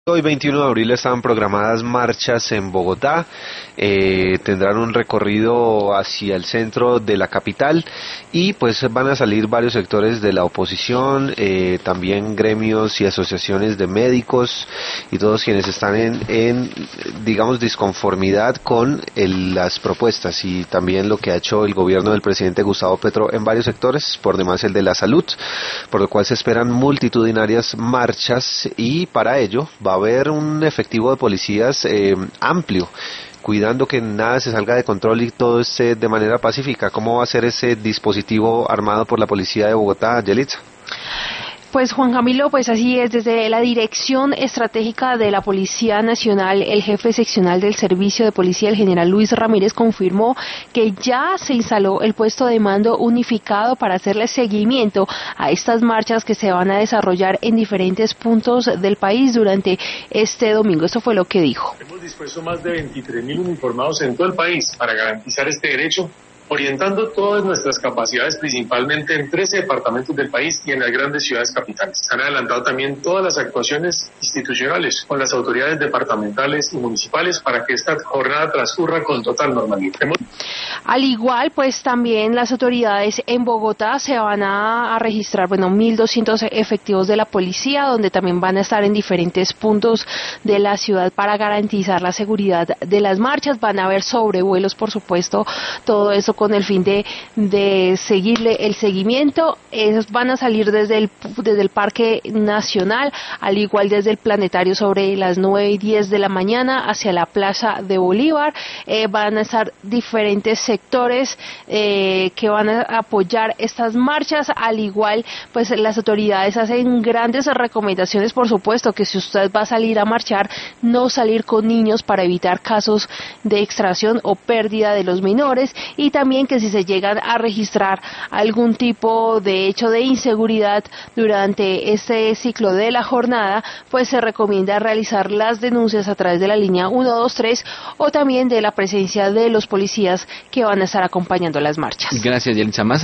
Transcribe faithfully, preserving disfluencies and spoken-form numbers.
Hoy veintiuno de abril están programadas marchas en Bogotá, eh, tendrán un recorrido hacia el centro de la capital y pues van a salir varios sectores de la oposición, eh, también gremios y asociaciones de médicos y todos quienes están en, en digamos, disconformidad con el, las propuestas y también lo que ha hecho el gobierno del presidente Gustavo Petro en varios sectores, por demás el de la salud, por lo cual se esperan multitudinarias marchas y para ello va a haber un efectivo de policías eh, amplio, cuidando que nada se salga de control y todo esté de manera pacífica. ¿Cómo va a ser ese dispositivo armado por la policía de Bogotá, Yelitza? Pues Juan Camilo, pues así es, desde la Dirección Estratégica de la Policía Nacional, el jefe seccional del Servicio de Policía, el general Luis Ramírez, confirmó que ya se instaló el puesto de mando unificado para hacerle seguimiento a estas marchas que se van a desarrollar en diferentes puntos del país durante este domingo. Eso fue lo que dijo. Hemos dispuesto más de veintitrés mil uniformados en todo el país para garantizar este derecho, orientando todas nuestras capacidades principalmente en trece departamentos del país y en las grandes ciudades capitales. Han adelantado también todas las actuaciones institucionales con las autoridades departamentales y municipales para que esta jornada transcurra con total normalidad. Hemos... Al igual, pues también las autoridades en Bogotá se van a, a registrar, bueno, mil doscientos efectivos de la policía, donde también van a estar en diferentes puntos de la ciudad para garantizar la seguridad de las marchas. Van a haber sobrevuelos, por supuesto, todo eso con el fin de, de seguirle el seguimiento. Ellos van a salir desde el, desde el Parque Nacional, al igual desde el Planetario sobre las nueve y diez de la mañana hacia la Plaza de Bolívar. Eh, van a estar diferentes sectores eh, que van a apoyar estas marchas, al igual pues las autoridades hacen grandes recomendaciones, por supuesto, que si usted va a salir a marchar, no salir con niños para evitar casos de extracción o pérdida de los menores, y también que si se llegan a registrar algún tipo de hecho de inseguridad durante este ciclo de la jornada, pues se recomienda realizar las denuncias a través de la línea uno dos tres o también de la presencia de los policías que van a estar acompañando las marchas. Gracias, Yelitza. Más